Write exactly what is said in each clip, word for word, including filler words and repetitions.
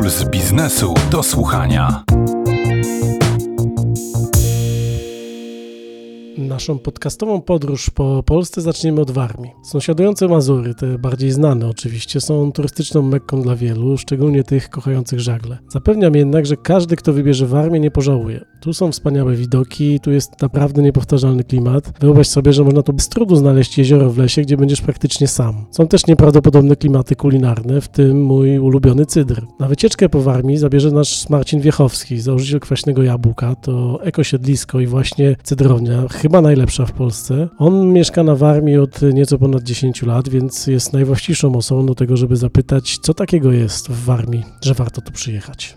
Puls biznesu do słuchania. Naszą podcastową podróż po Polsce zaczniemy od Warmii. Sąsiadujące Mazury, te bardziej znane oczywiście, są turystyczną mekką dla wielu, szczególnie tych kochających żagle. Zapewniam jednak, że każdy, kto wybierze Warmię, nie pożałuje. Tu są wspaniałe widoki, tu jest naprawdę niepowtarzalny klimat. Wyobraź sobie, że można tu bez trudu znaleźć jezioro w lesie, gdzie będziesz praktycznie sam. Są też nieprawdopodobne klimaty kulinarne, w tym mój ulubiony cydr. Na wycieczkę po Warmii zabierze nas Marcin Wiechowski, założyciel Kwaśnego Jabłka. To ekosiedlisko i właśnie cydrownia, chyba najlepsza w Polsce. On mieszka na Warmii od nieco ponad dziesięć lat, więc jest najwłaściwszą osobą do tego, żeby zapytać, co takiego jest w Warmii, że warto tu przyjechać.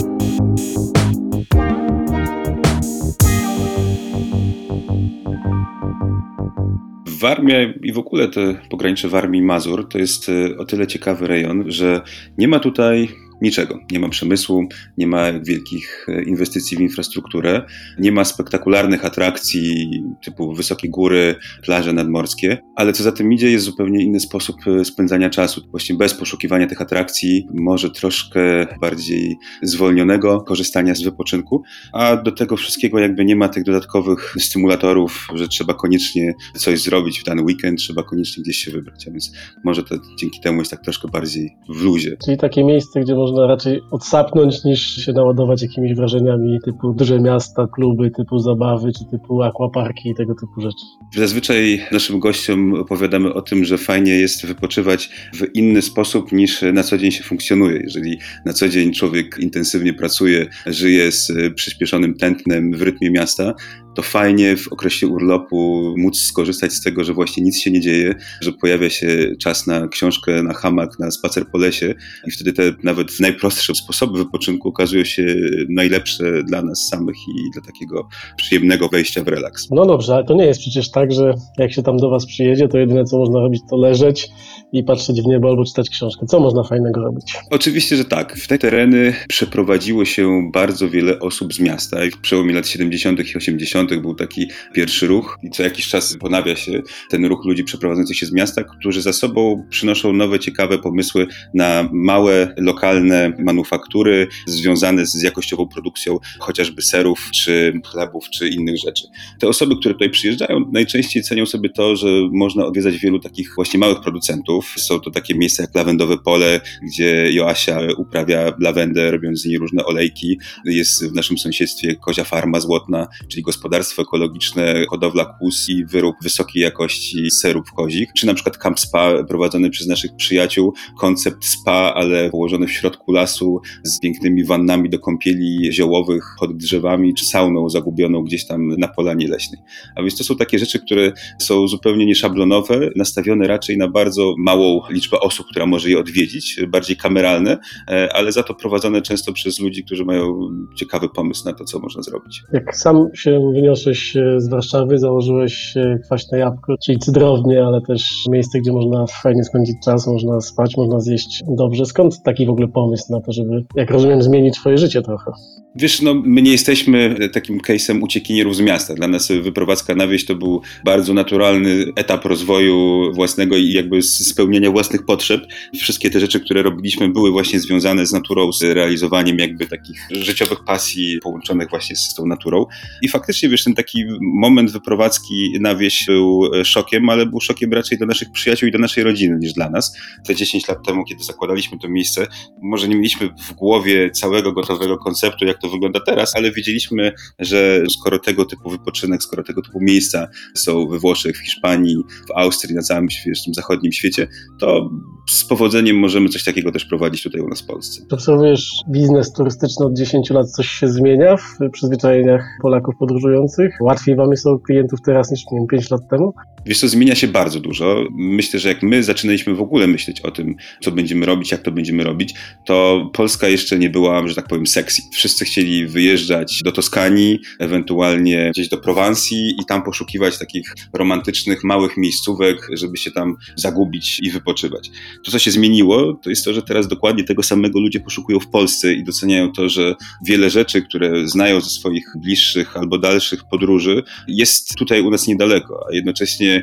Warmia i w ogóle to pogranicze Warmii i Mazur to jest o tyle ciekawy rejon, że nie ma tutaj niczego. Nie ma przemysłu, nie ma wielkich inwestycji w infrastrukturę, nie ma spektakularnych atrakcji typu wysokie góry, plaże nadmorskie, ale co za tym idzie, jest zupełnie inny sposób spędzania czasu. Właśnie bez poszukiwania tych atrakcji, może troszkę bardziej zwolnionego korzystania z wypoczynku, a do tego wszystkiego jakby nie ma tych dodatkowych stymulatorów, że trzeba koniecznie coś zrobić w dany weekend, trzeba koniecznie gdzieś się wybrać, a więc może to dzięki temu jest tak troszkę bardziej w luzie. Czyli takie miejsce, gdzie można Można raczej odsapnąć niż się naładować jakimiś wrażeniami typu duże miasta, kluby, typu zabawy, czy typu aquaparki i tego typu rzeczy. Zazwyczaj naszym gościom opowiadamy o tym, że fajnie jest wypoczywać w inny sposób niż na co dzień się funkcjonuje. Jeżeli na co dzień człowiek intensywnie pracuje, żyje z przyspieszonym tętnem w rytmie miasta, to fajnie w okresie urlopu móc skorzystać z tego, że właśnie nic się nie dzieje, że pojawia się czas na książkę, na hamak, na spacer po lesie i wtedy te nawet najprostsze sposoby wypoczynku okazują się najlepsze dla nas samych i dla takiego przyjemnego wejścia w relaks. No dobrze, ale to nie jest przecież tak, że jak się tam do was przyjedzie, to jedyne co można robić to leżeć i patrzeć w niebo albo czytać książkę. Co można fajnego robić? Oczywiście, że tak. W te tereny przeprowadziło się bardzo wiele osób z miasta i w przełomie lat siedemdziesiątych i osiemdziesiątych był taki pierwszy ruch i co jakiś czas ponawia się ten ruch ludzi przeprowadzących się z miasta, którzy za sobą przynoszą nowe, ciekawe pomysły na małe, lokalne manufaktury związane z jakościową produkcją chociażby serów, czy chlebów, czy innych rzeczy. Te osoby, które tutaj przyjeżdżają, najczęściej cenią sobie to, że można odwiedzać wielu takich właśnie małych producentów. Są to takie miejsca jak Lawendowe Pole, gdzie Joasia uprawia lawendę, robiąc z niej różne olejki. Jest w naszym sąsiedztwie Kozia Farma Złotna, czyli gospodarstwo ekologiczne, hodowla kóz i wyrób wysokiej jakości serów kozich, czy na przykład Camp Spa prowadzony przez naszych przyjaciół, koncept spa, ale położony w środku lasu z pięknymi wannami do kąpieli ziołowych pod drzewami, czy sauną zagubioną gdzieś tam na polanie leśnej. A więc to są takie rzeczy, które są zupełnie nieszablonowe, nastawione raczej na bardzo małą liczbę osób, która może je odwiedzić, bardziej kameralne, ale za to prowadzone często przez ludzi, którzy mają ciekawy pomysł na to, co można zrobić. Jak sam się wyniosłeś z Warszawy, założyłeś Kwaśne Jabłko, czyli cydrownię, ale też miejsce, gdzie można fajnie spędzić czas, można spać, można zjeść dobrze. Skąd taki w ogóle pomysł na to, żeby, jak rozumiem, zmienić swoje życie trochę? Wiesz, no my nie jesteśmy takim case'em uciekinierów z miasta. Dla nas wyprowadzka na wieś to był bardzo naturalny etap rozwoju własnego i jakby spełnienia własnych potrzeb. Wszystkie te rzeczy, które robiliśmy, były właśnie związane z naturą, z realizowaniem jakby takich życiowych pasji połączonych właśnie z tą naturą. I faktycznie, wiesz, ten taki moment wyprowadzki na wieś był szokiem, ale był szokiem raczej dla naszych przyjaciół i dla naszej rodziny niż dla nas. Te dziesięć lat temu, kiedy zakładaliśmy to miejsce, może nie mieliśmy w głowie całego gotowego konceptu, jak to wygląda teraz, ale wiedzieliśmy, że skoro tego typu wypoczynek, skoro tego typu miejsca są we Włoszech, w Hiszpanii, w Austrii, na całym wiesz, tym zachodnim świecie, to z powodzeniem możemy coś takiego też prowadzić tutaj u nas w Polsce. Obserwujesz biznes turystyczny od dziesięciu lat, coś się zmienia w przyzwyczajeniach Polaków podróżujących? Łatwiej wam jest o klientów teraz niż nie wiem, pięć lat temu? Wiesz co, zmienia się bardzo dużo. Myślę, że jak my zaczynaliśmy w ogóle myśleć o tym, co będziemy robić, jak to będziemy robić, to Polska jeszcze nie była, że tak powiem, sexy. Wszyscy chcieli wyjeżdżać do Toskanii, ewentualnie gdzieś do Prowansji i tam poszukiwać takich romantycznych, małych miejscówek, żeby się tam zagubić i wypoczywać. To, co się zmieniło, to jest to, że teraz dokładnie tego samego ludzie poszukują w Polsce i doceniają to, że wiele rzeczy, które znają ze swoich bliższych albo dalszych podróży, jest tutaj u nas niedaleko, a jednocześnie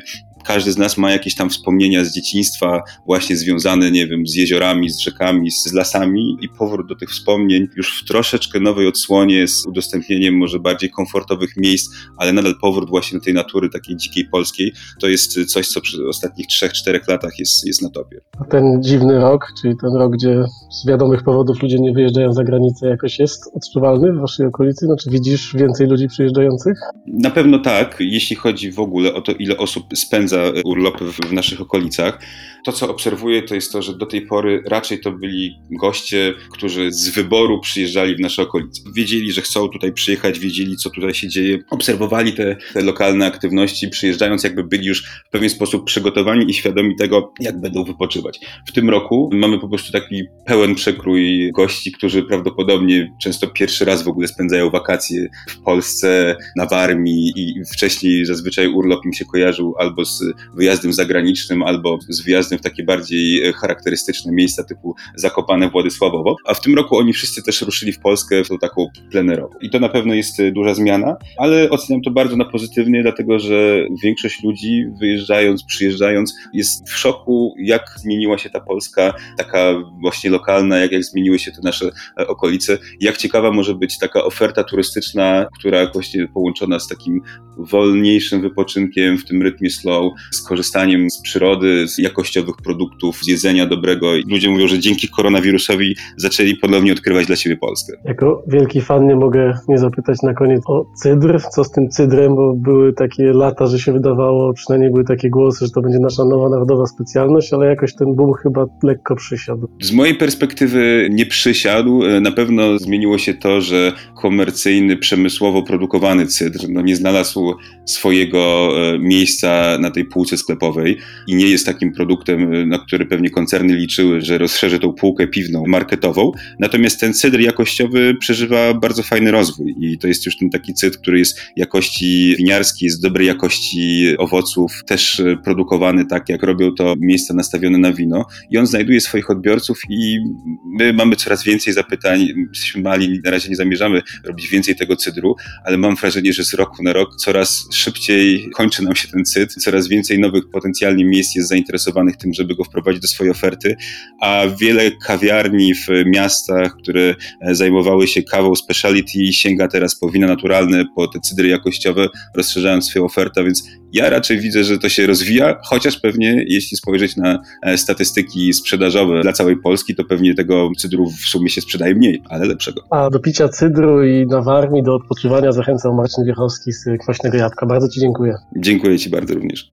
każdy z nas ma jakieś tam wspomnienia z dzieciństwa właśnie związane, nie wiem, z jeziorami, z rzekami, z lasami i powrót do tych wspomnień już w troszeczkę nowej odsłonie z udostępnieniem może bardziej komfortowych miejsc, ale nadal powrót właśnie do tej natury takiej dzikiej polskiej, to jest coś, co przy ostatnich trzech, czterech latach jest, jest na topie. A ten dziwny rok, czyli ten rok, gdzie z wiadomych powodów ludzie nie wyjeżdżają za granicę, jakoś jest odczuwalny w waszej okolicy? Znaczy widzisz więcej ludzi przyjeżdżających? Na pewno tak, jeśli chodzi w ogóle o to, ile osób spędza urlopy w, w naszych okolicach. To, co obserwuję, to jest to, że do tej pory raczej to byli goście, którzy z wyboru przyjeżdżali w nasze okolice. Wiedzieli, że chcą tutaj przyjechać, wiedzieli, co tutaj się dzieje, obserwowali te, te lokalne aktywności, przyjeżdżając jakby byli już w pewien sposób przygotowani i świadomi tego, jak będą wypoczywać. W tym roku mamy po prostu taki pełen przekrój gości, którzy prawdopodobnie często pierwszy raz w ogóle spędzają wakacje w Polsce, na Warmii i wcześniej zazwyczaj urlop im się kojarzył albo z wyjazdem zagranicznym, albo z wyjazdem w takie bardziej charakterystyczne miejsca typu Zakopane, Władysławowo, a w tym roku oni wszyscy też ruszyli w Polskę w tą taką plenerową. I to na pewno jest duża zmiana, ale oceniam to bardzo na pozytywnie, dlatego że większość ludzi wyjeżdżając, przyjeżdżając jest w szoku, jak zmieniła się ta Polska, taka właśnie lokalna, jak, jak zmieniły się te nasze okolice, jak ciekawa może być taka oferta turystyczna, która właśnie połączona z takim wolniejszym wypoczynkiem w tym rytmie slow, z korzystaniem z przyrody, z jakościowych produktów, z jedzenia dobrego. I ludzie mówią, że dzięki koronawirusowi zaczęli ponownie odkrywać dla siebie Polskę. Jako wielki fan nie mogę nie zapytać na koniec o cydr. Co z tym cydrem, bo były takie lata, że się wydawało, przynajmniej były takie głosy, że to będzie nasza nowa narodowa specjalność, ale jakoś ten boom chyba lekko przysiadł. Z mojej perspektywy nie przysiadł. Na pewno zmieniło się to, że komercyjny, przemysłowo produkowany cydr no nie znalazł swojego miejsca na tej półce sklepowej i nie jest takim produktem, na który pewnie koncerny liczyły, że rozszerzy tą półkę piwną marketową. Natomiast ten cydr jakościowy przeżywa bardzo fajny rozwój i to jest już ten taki cydr, który jest jakości winiarskiej, jest dobrej jakości owoców, też produkowany tak, jak robią to miejsca nastawione na wino i on znajduje swoich odbiorców i my mamy coraz więcej zapytań, jesteśmy mali, na razie nie zamierzamy robić więcej tego cydru, ale mam wrażenie, że z roku na rok coraz szybciej kończy nam się ten cydr, coraz więcej nowych potencjalnie miejsc jest zainteresowanych tym, żeby go wprowadzić do swojej oferty, a wiele kawiarni w miastach, które zajmowały się kawą speciality, sięga teraz po wina naturalne, po te cydry jakościowe, rozszerzając swoją ofertę, więc ja raczej widzę, że to się rozwija, chociaż pewnie jeśli spojrzeć na statystyki sprzedażowe dla całej Polski, to pewnie tego cydru w sumie się sprzedaje mniej, ale lepszego. A do picia cydru i na Warmii, do odpoczywania zachęcał Marcin Wiechowski z Kwaśnego Jabłka. Bardzo Ci dziękuję. Dziękuję Ci bardzo również.